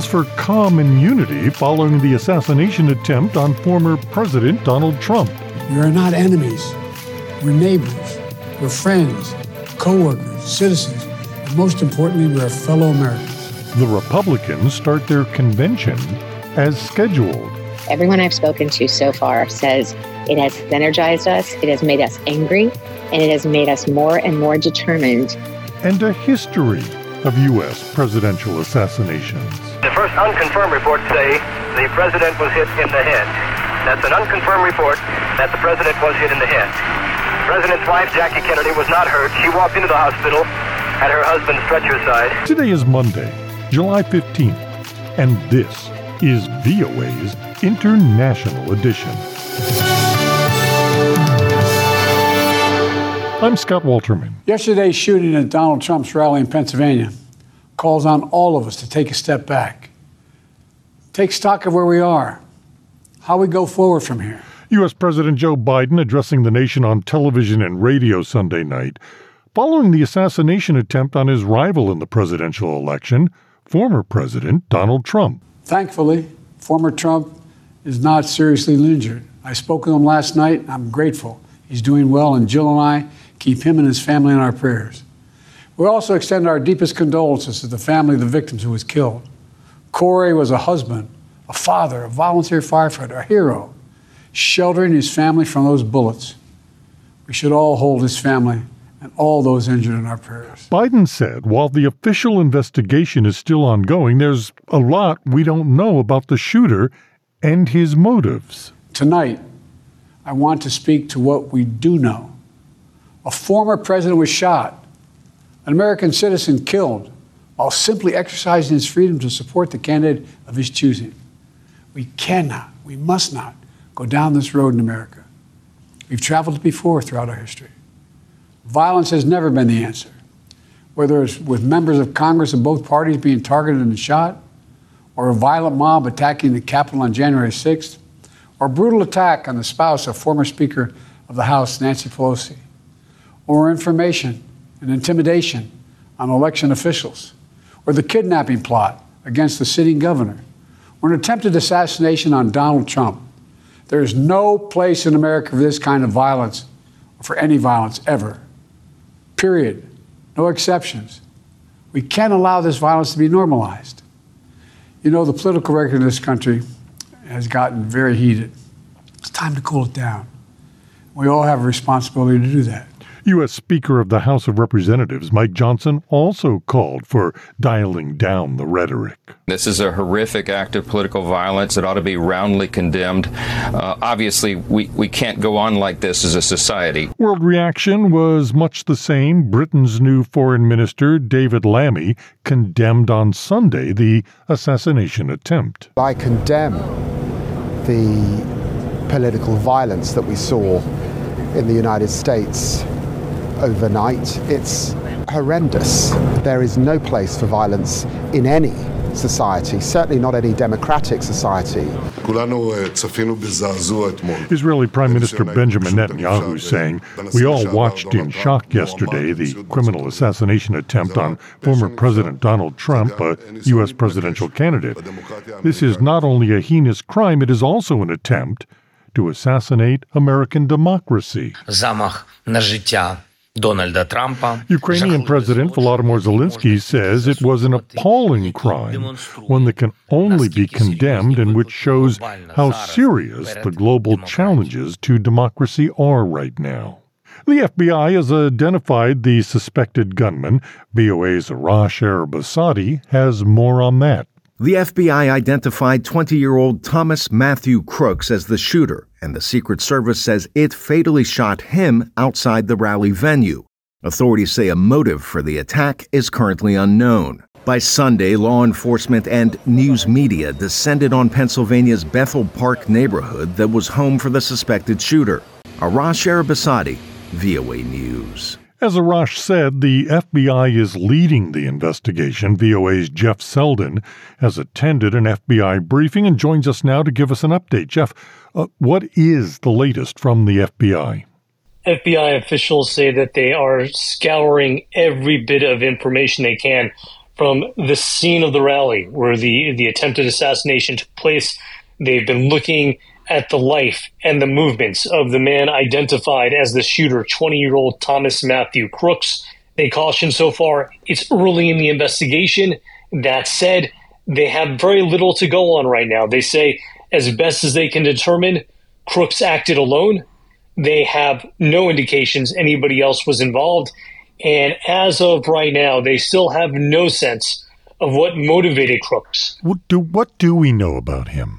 calls for calm and unity following the assassination attempt on former President Donald Trump. We are not enemies. We're neighbors. We're friends, co-workers, citizens, and most importantly, we're fellow Americans. The Republicans start their convention as scheduled. Everyone I've spoken to so far says it has energized us, it has made us angry, and it has made us more and more determined. And a history of U.S. presidential assassinations. The first unconfirmed reports say the president was hit in the head. That's an unconfirmed report that the president was hit in the head. The president's wife, Jackie Kennedy, was not hurt. She walked into the hospital at her husband's stretcher side. Today is Monday, July 15th, and this is VOA's International Edition. I'm Scott Walterman. Yesterday's shooting at Donald Trump's rally in Pennsylvania calls on all of us to take a step back. Take stock of where we are, how we go forward from here. U.S. President Joe Biden addressing the nation on television and radio Sunday night, following the assassination attempt on his rival in the presidential election, former President Donald Trump. Thankfully, former Trump is not seriously injured. I spoke with him last night. I'm grateful. He's doing well, and Jill and I keep him and his family in our prayers. We also extend our deepest condolences to the family of the victims who was killed. Corey was a husband, a father, a volunteer firefighter, a hero, sheltering his family from those bullets. We should all hold his family and all those injured in our prayers. Biden said while the official investigation is still ongoing, there's a lot we don't know about the shooter and his motives. Tonight, I want to speak to what we do know. A former president was shot, an American citizen killed, while simply exercising his freedom to support the candidate of his choosing. We cannot, we must not go down this road in America. We've traveled it before throughout our history. Violence has never been the answer. Whether it's with members of Congress of both parties being targeted and shot, or a violent mob attacking the Capitol on January 6th, or a brutal attack on the spouse of former Speaker of the House, Nancy Pelosi, or information and intimidation on election officials, or the kidnapping plot against the sitting governor, or an attempted assassination on Donald Trump. There is no place in America for this kind of violence, or for any violence ever. Period. No exceptions. We can't allow this violence to be normalized. You know, the political record in this country has gotten very heated. It's time to cool it down. We all have a responsibility to do that. U.S. Speaker of the House of Representatives Mike Johnson also called for dialing down the rhetoric. This is a horrific act of political violence. It ought to be roundly condemned. Obviously, we can't go on like this as a society. World reaction was much the same. Britain's new Foreign Minister, David Lammy, condemned on Sunday the assassination attempt. I condemn the political violence that we saw in the United States overnight. It's horrendous. There is no place for violence in any society, certainly not any democratic society. Israeli Prime Minister Benjamin Netanyahu saying, "We all watched in shock yesterday the criminal assassination attempt on former President Donald Trump, a U.S. presidential candidate. This is not only a heinous crime, it is also an attempt to assassinate American democracy." Замах на життя Donalda Trumpa. Ukrainian President Volodymyr Zelensky says it was an appalling crime, one that can only be condemned and which shows how serious the global challenges to democracy are right now. The FBI has identified the suspected gunman. VOA's Arash Arabasadi has more on that. The FBI identified 20-year-old Thomas Matthew Crooks as the shooter, and the Secret Service says it fatally shot him outside the rally venue. Authorities say a motive for the attack is currently unknown. By Sunday, law enforcement and news media descended on Pennsylvania's Bethel Park neighborhood that was home for the suspected shooter. Arash Arabasadi, VOA News. As Arash said, the FBI is leading the investigation. VOA's Jeff Selden has attended an FBI briefing and joins us now to give us an update. Jeff, what is the latest from the FBI? FBI officials say that they are scouring every bit of information they can from the scene of the rally where the attempted assassination took place. They've been looking at the life and the movements of the man identified as the shooter, 20-year-old Thomas Matthew Crooks. They caution so far it's early in the investigation. That said, they have very little to go on right now. They say, as best as they can determine, Crooks acted alone. They have no indications anybody else was involved. And as of right now, they still have no sense of what motivated Crooks. What do we know about him?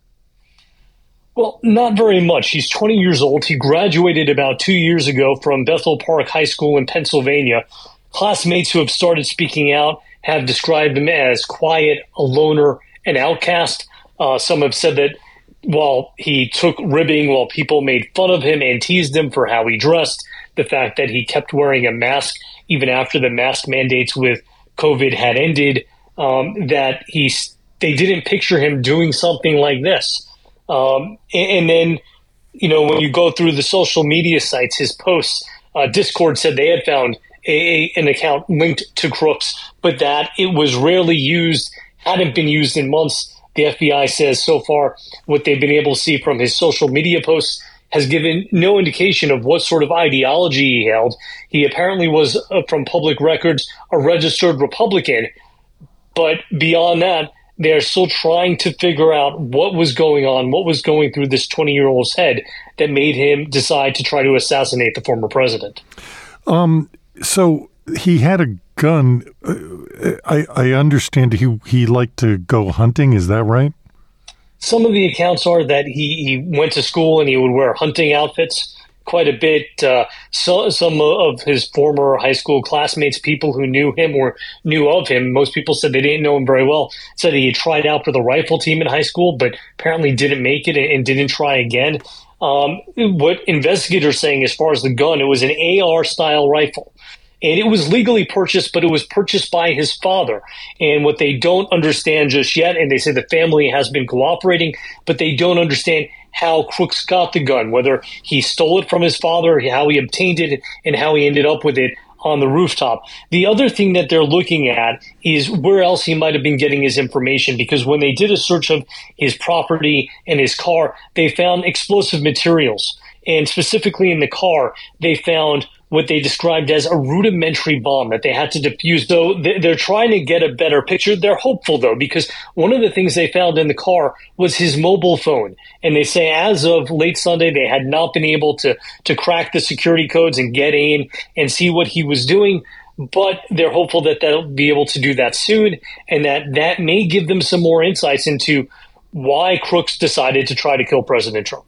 Well, not very much. He's 20 years old. He graduated about 2 years ago from Bethel Park High School in Pennsylvania. Classmates who have started speaking out have described him as quiet, a loner, an outcast. Some have said that while he took ribbing, while people made fun of him and teased him for how he dressed, the fact that he kept wearing a mask even after the mask mandates with COVID had ended, that they didn't picture him doing something like this. And then, when you go through the social media sites, his posts, Discord said they had found an account linked to Crooks, but that it was rarely used, hadn't been used in months. The FBI says so far what they've been able to see from his social media posts has given no indication of what sort of ideology he held. He apparently was, from public records, a registered Republican. But beyond that, they're still trying to figure out what was going on, what was going through this 20-year-old's head that made him decide to try to assassinate the former president. So he had a gun. I understand he liked to go hunting. Is that right? Some of the accounts are that he went to school and he would wear hunting outfits quite a bit. Some of his former high school classmates, people who knew him or knew of him, most people said they didn't know him very well, said he had tried out for the rifle team in high school, but apparently didn't make it and didn't try again. What investigators are saying as far as the gun, it was an AR-style rifle. And it was legally purchased, but it was purchased by his father. And what they don't understand just yet, and they say the family has been cooperating, but they don't understand how Crooks got the gun, whether he stole it from his father, how he obtained it, and how he ended up with it on the rooftop. The other thing that they're looking at is where else he might have been getting his information, because when they did a search of his property and his car, they found explosive materials. And specifically in the car, they found what they described as a rudimentary bomb that they had to defuse. So they're trying to get a better picture. They're hopeful, though, because one of the things they found in the car was his mobile phone. And they say as of late Sunday, they had not been able to crack the security codes and get in and see what he was doing. But they're hopeful that they'll be able to do that soon, and that may give them some more insights into why Crooks decided to try to kill President Trump.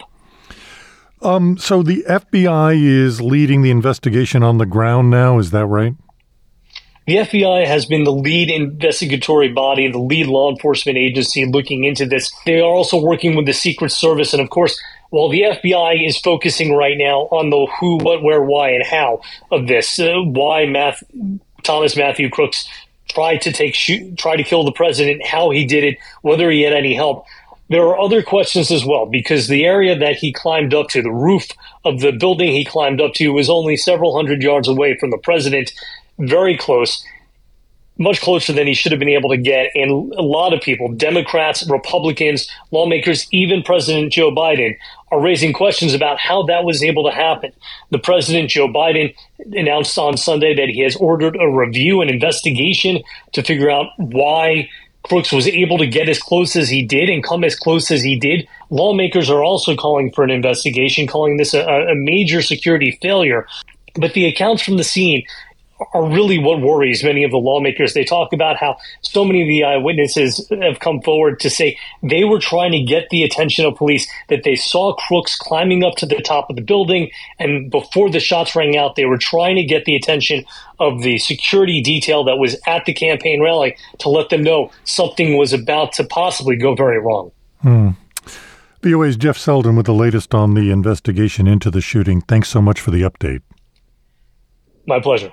So the FBI is leading the investigation on the ground now, is that right? The FBI has been the lead investigatory body, the lead law enforcement agency looking into this. They are also working with the Secret Service. And of course, while the FBI is focusing right now on the who, what, where, why, and how of this, why Thomas Matthew Crooks tried to kill the president, how he did it, whether he had any help, there are other questions as well, because the area that he climbed up to, the roof of the building he climbed up to, was only several hundred yards away from the president, very close, much closer than he should have been able to get. And a lot of people, Democrats, Republicans, lawmakers, even President Joe Biden, are raising questions about how that was able to happen. The president, Joe Biden, announced on Sunday that he has ordered a review, an investigation to figure out why Crooks was able to get as close as he did and come as close as he did. Lawmakers are also calling for an investigation, calling this a major security failure. But the accounts from the scene are really what worries many of the lawmakers. They talk about how so many of the eyewitnesses have come forward to say they were trying to get the attention of police, that they saw Crooks climbing up to the top of the building, and before the shots rang out, they were trying to get the attention of the security detail that was at the campaign rally to let them know something was about to possibly go very wrong. VOA's Jeff Selden with the latest on the investigation into the shooting. Thanks so much for the update. My pleasure.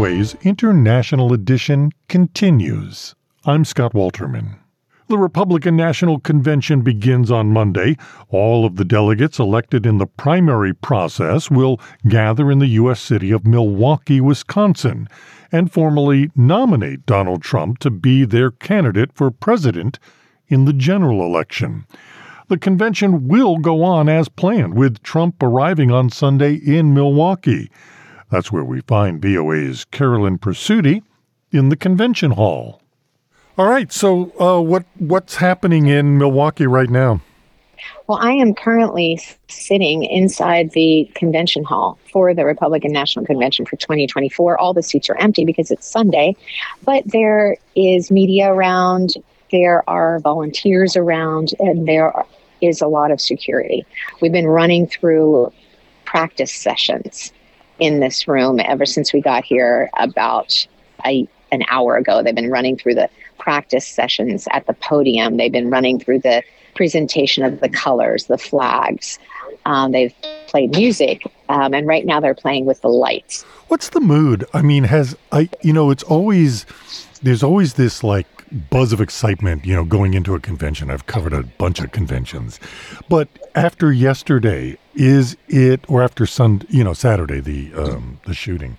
VOA's International Edition continues. I'm Scott Walterman. The Republican National Convention begins on Monday. All of the delegates elected in the primary process will gather in the U.S. city of Milwaukee, Wisconsin, and formally nominate Donald Trump to be their candidate for president in the general election. The convention will go on as planned, with Trump arriving on Sunday in Milwaukee. That's where we find VOA's Carolyn Pursuti in the convention hall. All right, so what's happening in Milwaukee right now? Well, I am currently sitting inside the convention hall for the Republican National Convention for 2024. All the seats are empty because it's Sunday, but there is media around, there are volunteers around, and there is a lot of security. We've been running through practice sessions in this room ever since we got here about an hour ago. They've been running through the practice sessions at the podium. They've been running through the presentation of the colors, the flags. They've played music, and right now they're playing with the lights. What's the mood? I mean, there's always this like buzz of excitement, going into a convention. I've covered a bunch of conventions, but after yesterday, or after Saturday, the shooting,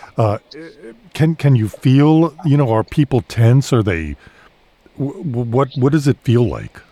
can you feel, are people tense? Are they, what does it feel like?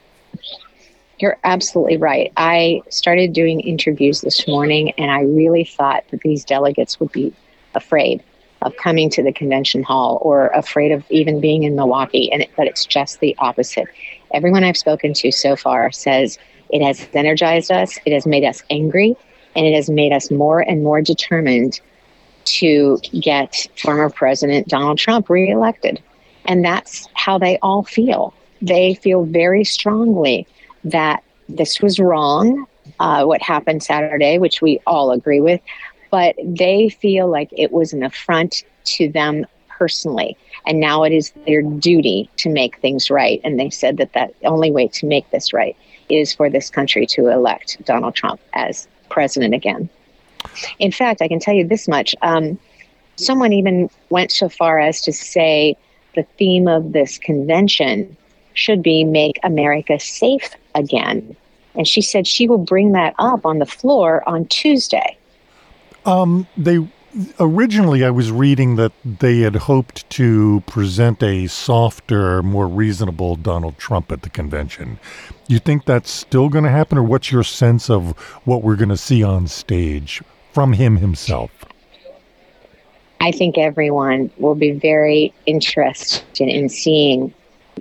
You're absolutely right. I started doing interviews this morning, and I really thought that these delegates would be afraid of coming to the convention hall or afraid of even being in Milwaukee, but it's just the opposite. Everyone I've spoken to so far says it has energized us, it has made us angry, and it has made us more and more determined to get former President Donald Trump reelected. And that's how they all feel. They feel very strongly that this was wrong, what happened Saturday, which we all agree with, but they feel like it was an affront to them personally. And now it is their duty to make things right. And they said that the only way to make this right is for this country to elect Donald Trump as president again. In fact, I can tell you this much. Someone even went so far as to say the theme of this convention should be Make America Safe Again. And she said she will bring that up on the floor on Tuesday. Originally, I was reading that they had hoped to present a softer, more reasonable Donald Trump at the convention. Do you think that's still going to happen, or what's your sense of what we're going to see on stage from him himself? I think everyone will be very interested in seeing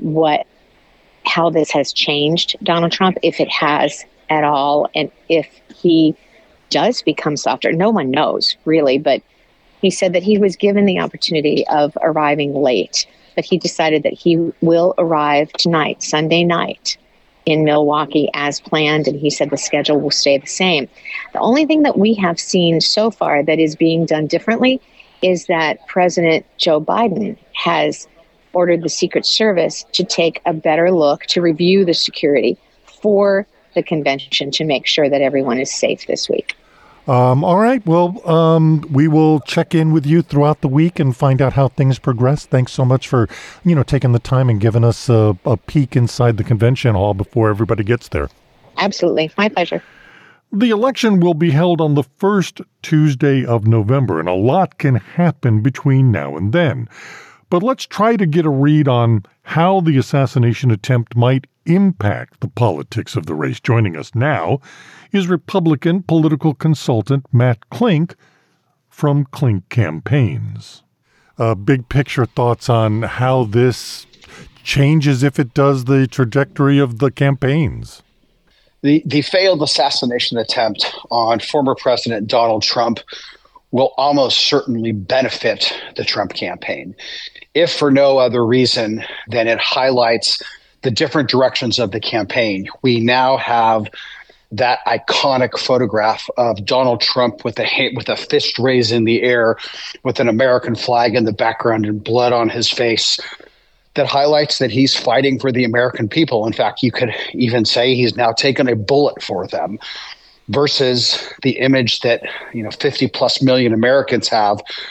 how this has changed Donald Trump, if it has at all, and if he does become softer. No one knows, really, but he said that he was given the opportunity of arriving late, but he decided that he will arrive tonight, Sunday night, in Milwaukee as planned, and he said the schedule will stay the same. The only thing that we have seen so far that is being done differently is that President Joe Biden has ordered the Secret Service to take a better look, to review the security for the convention to make sure that everyone is safe this week. All right. Well, we will check in with you throughout the week and find out how things progress. Thanks so much for, taking the time and giving us a peek inside the convention hall before everybody gets there. Absolutely. My pleasure. The election will be held on the first Tuesday of November, and a lot can happen between now and then. But let's try to get a read on how the assassination attempt might impact the politics of the race. Joining us now is Republican political consultant Matt Klink from Klink Campaigns. Big picture thoughts on how this changes, if it does, the trajectory of the campaigns. The failed assassination attempt on former President Donald Trump will almost certainly benefit the Trump campaign, if for no other reason than it highlights the different directions of the campaign. We now have that iconic photograph of Donald Trump with a fist raised in the air, with an American flag in the background and blood on his face, that highlights that he's fighting for the American people. In fact, you could even say he's now taken a bullet for them, versus the image that 50 plus million Americans have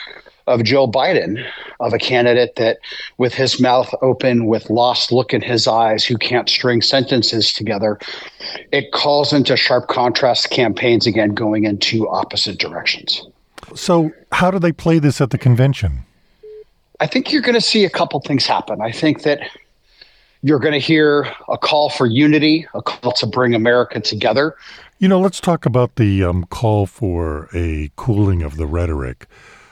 of Joe Biden, of a candidate that with his mouth open, with lost look in his eyes, who can't string sentences together, it calls into sharp contrast campaigns again going in two opposite directions. So how do they play this at the convention? I think you're going to see a couple things happen. I think that you're going to hear a call for unity, a call to bring America together. You know, let's talk about the call for a cooling of the rhetoric.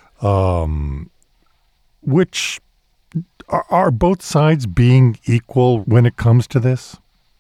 Which are both sides being equal when it comes to this?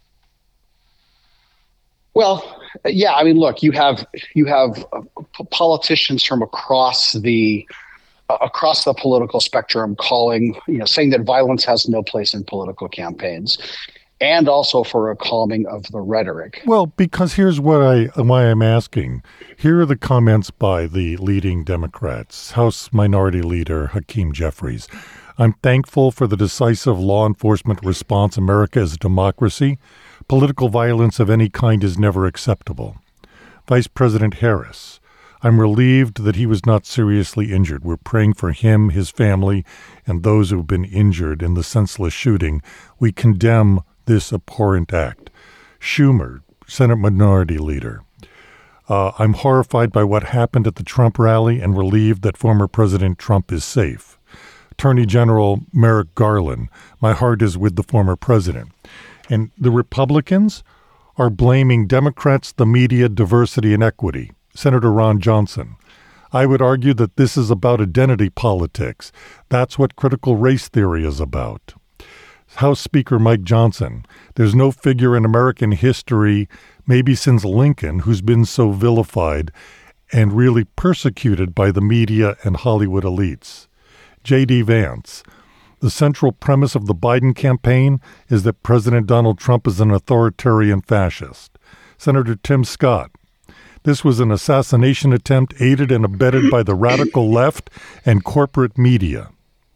Well, yeah. I mean, look, you have politicians from across the political spectrum calling, saying that violence has no place in political campaigns, and also for a calming of the rhetoric. Well, because here's why I'm asking. Here are the comments by the leading Democrats. House Minority Leader Hakeem Jeffries. I'm thankful for the decisive law enforcement response. America is a democracy. Political violence of any kind is never acceptable. Vice President Harris. I'm relieved that he was not seriously injured. We're praying for him, his family, and those who have been injured in the senseless shooting. We condemn this abhorrent act. Schumer, Senate Minority Leader. I'm horrified by what happened at the Trump rally and relieved that former President Trump is safe. Attorney General Merrick Garland. My heart is with the former president. And the Republicans are blaming Democrats, the media, diversity, and equity. Senator Ron Johnson. I would argue that this is about identity politics. That's what critical race theory is about. House Speaker Mike Johnson. There's no figure in American history, maybe since Lincoln, who's been so vilified and really persecuted by the media and Hollywood elites. J.D. Vance. The central premise of the Biden campaign is that President Donald Trump is an authoritarian fascist. Senator Tim Scott. This was an assassination attempt aided and abetted by the radical left and corporate media.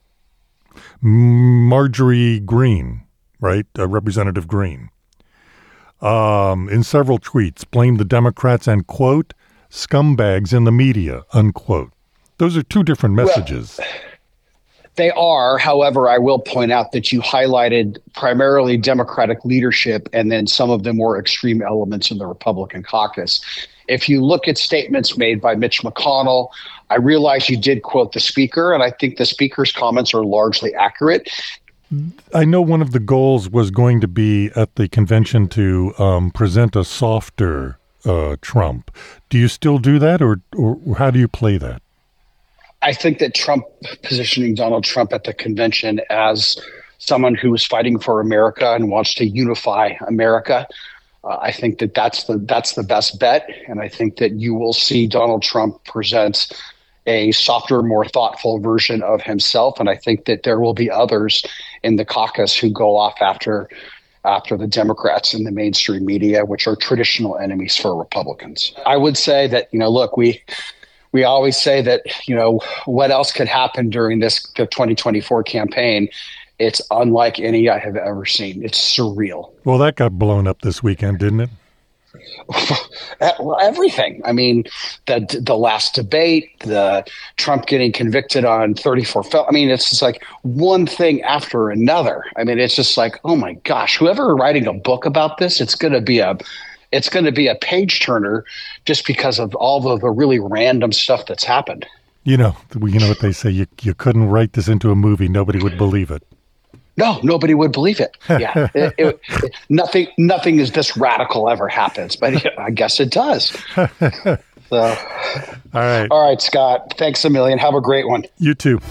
Marjorie Greene, right? Representative Greene, in several tweets, blamed the Democrats and, quote, scumbags in the media, unquote. Those are two different messages. Well, they are. However, I will point out that you highlighted primarily Democratic leadership and then some of the more extreme elements in the Republican caucus. If you look at statements made by Mitch McConnell, I realize you did quote the speaker, and I think the speaker's comments are largely accurate. I know one of the goals was going to be at the convention to present a softer Trump. Do you still do that, or how do you play that? I think that Trump positioning Donald Trump at the convention as someone who is fighting for America and wants to unify America, I think that that's the best bet. And I think that you will see Donald Trump present a softer, more thoughtful version of himself. And I think that there will be others in the caucus who go off after the Democrats in the mainstream media, which are traditional enemies for Republicans. I would say that, look, we always say that, what else could happen during the 2024 campaign? It's unlike any I have ever seen. It's surreal. Well, that got blown up this weekend, didn't it? Well, everything. I mean, the last debate, the Trump getting convicted on 34 I mean, it's just like one thing after another. I mean, it's just like, oh my gosh, whoever writing a book about this, it's going to be a page turner just because of all the really random stuff that's happened. You know what they say, you couldn't write this into a movie. Nobody would believe it. No, nobody would believe it. Yeah, nothing is this radical ever happens, but I guess it does. So, all right, Scott. Thanks a million. Have a great one. You too.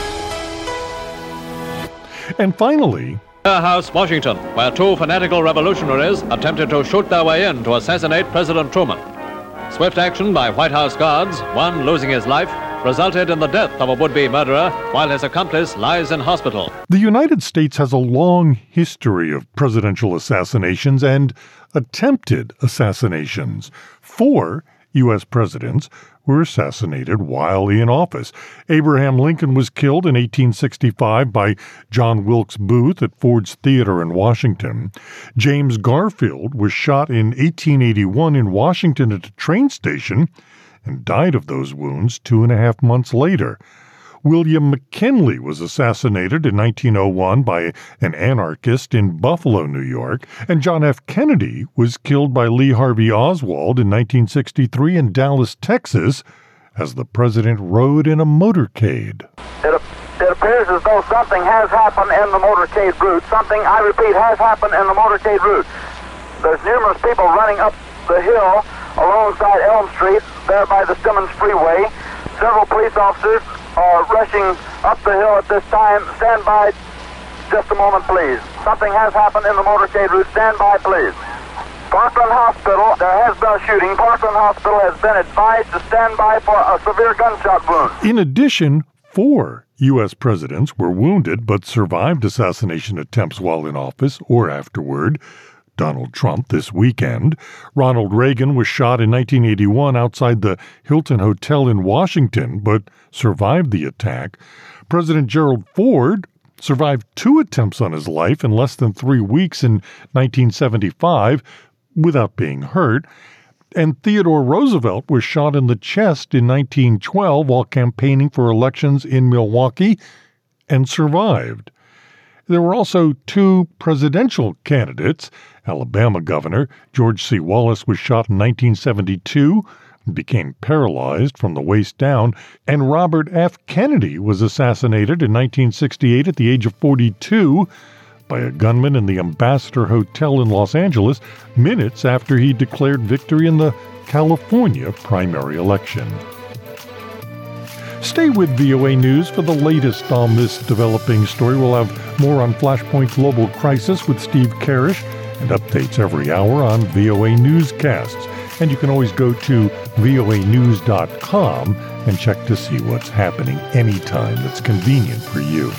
And finally, House, Washington, where two fanatical revolutionaries attempted to shoot their way in to assassinate President Truman. Swift action by White House guards, one losing his life, resulted in the death of a would-be murderer while his accomplice lies in hospital. The United States has a long history of presidential assassinations and attempted assassinations. 4 U.S. presidents were assassinated while in office. Abraham Lincoln was killed in 1865 by John Wilkes Booth at Ford's Theater in Washington. James Garfield was shot in 1881 in Washington at a train station and died of those wounds 2.5 months later. William McKinley was assassinated in 1901 by an anarchist in Buffalo, New York, and John F. Kennedy was killed by Lee Harvey Oswald in 1963 in Dallas, Texas, as the president rode in a motorcade. It appears as though something has happened in the motorcade route. Something, I repeat, has happened in the motorcade route. There's numerous people running up the hill alongside Elm Street, there by the Simmons Freeway. Several police officers are rushing up the hill at this time. Stand by just a moment, please. Something has happened in the motorcade route. Stand by, please. Parkland Hospital, there has been a shooting. Parkland Hospital has been advised to stand by for a severe gunshot wound. In addition, 4 U.S. presidents were wounded but survived assassination attempts while in office or afterward. Donald Trump this weekend. Ronald Reagan was shot in 1981 outside the Hilton Hotel in Washington, but survived the attack. President Gerald Ford survived 2 attempts on his life in less than 3 weeks in 1975 without being hurt. And Theodore Roosevelt was shot in the chest in 1912 while campaigning for elections in Milwaukee and survived. There were also 2 presidential candidates. Alabama Governor George C. Wallace was shot in 1972 and became paralyzed from the waist down, and Robert F. Kennedy was assassinated in 1968 at the age of 42 by a gunman in the Ambassador Hotel in Los Angeles minutes after he declared victory in the California primary election. Stay with VOA News for the latest on this developing story. We'll have more on Flashpoint Global Crisis with Steve Karish and updates every hour on VOA Newscasts. And you can always go to voanews.com and check to see what's happening anytime that's convenient for you.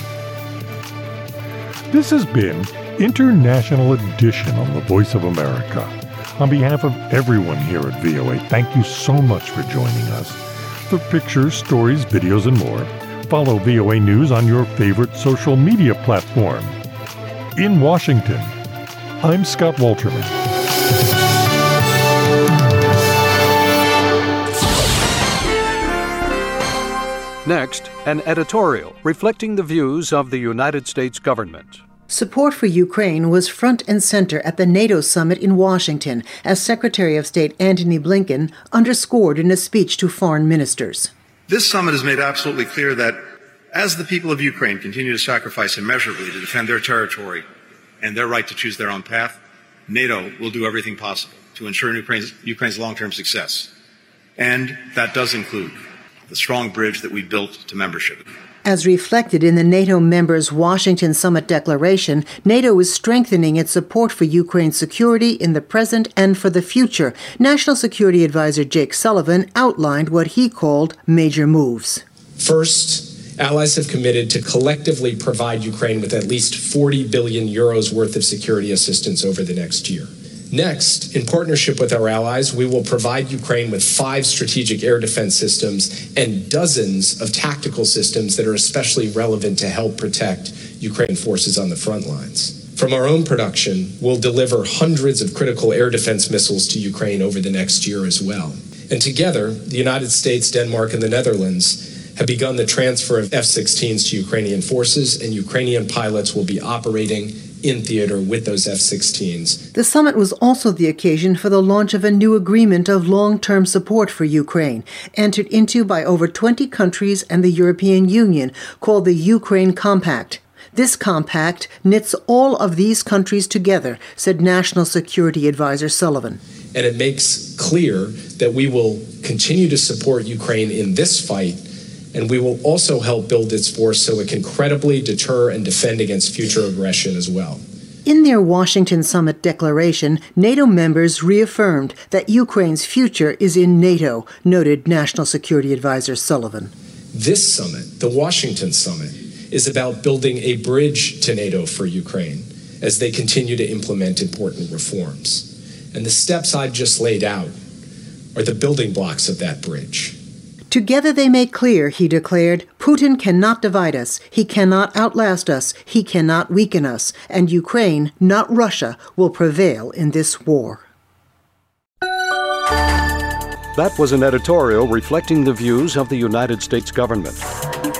This has been International Edition on the Voice of America. On behalf of everyone here at VOA, thank you so much for joining us. For pictures, stories, videos, and more, follow VOA News on your favorite social media platform. In Washington, I'm Scott Walterman. Next, an editorial reflecting the views of the United States government. Support for Ukraine was front and center at the NATO summit in Washington, as Secretary of State Antony Blinken underscored in a speech to foreign ministers. This summit has made absolutely clear that as the people of Ukraine continue to sacrifice immeasurably to defend their territory and their right to choose their own path, NATO will do everything possible to ensure Ukraine's long-term success. And that does include the strong bridge that we built to membership. As reflected in the NATO members' Washington Summit declaration, NATO is strengthening its support for Ukraine's security in the present and for the future. National Security Advisor Jake Sullivan outlined what he called major moves. First, allies have committed to collectively provide Ukraine with at least 40 billion euros worth of security assistance over the next year. Next, in partnership with our allies, we will provide Ukraine with 5 strategic air defense systems and dozens of tactical systems that are especially relevant to help protect Ukraine forces on the front lines. From our own production, we'll deliver hundreds of critical air defense missiles to Ukraine over the next year as well. And together, the United States, Denmark, and the Netherlands have begun the transfer of F-16s to Ukrainian forces, and Ukrainian pilots will be operating in theater with those F-16s. The summit was also the occasion for the launch of a new agreement of long-term support for Ukraine, entered into by over 20 countries and the European Union, called the Ukraine Compact. This compact knits all of these countries together, said National Security Advisor Sullivan. And it makes clear that we will continue to support Ukraine in this fight, and we will also help build its force so it can credibly deter and defend against future aggression as well. In their Washington Summit declaration, NATO members reaffirmed that Ukraine's future is in NATO, noted National Security Advisor Sullivan. This summit, the Washington Summit, is about building a bridge to NATO for Ukraine as they continue to implement important reforms. And the steps I've just laid out are the building blocks of that bridge. Together they make clear, he declared, Putin cannot divide us, he cannot outlast us, he cannot weaken us, and Ukraine, not Russia, will prevail in this war. That was an editorial reflecting the views of the United States government.